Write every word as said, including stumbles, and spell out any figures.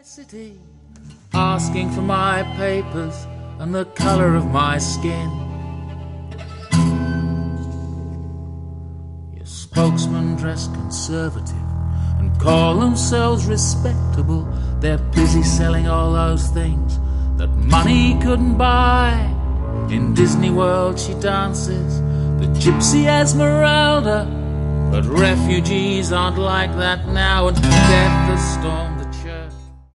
City, asking for my papers and the colour of my skin. Your spokesmen dress conservative and call themselves respectable. They're busy selling all those things that money couldn't buy. In Disney World she dances the gypsy Esmeralda, but refugees aren't like that now, and death has stormed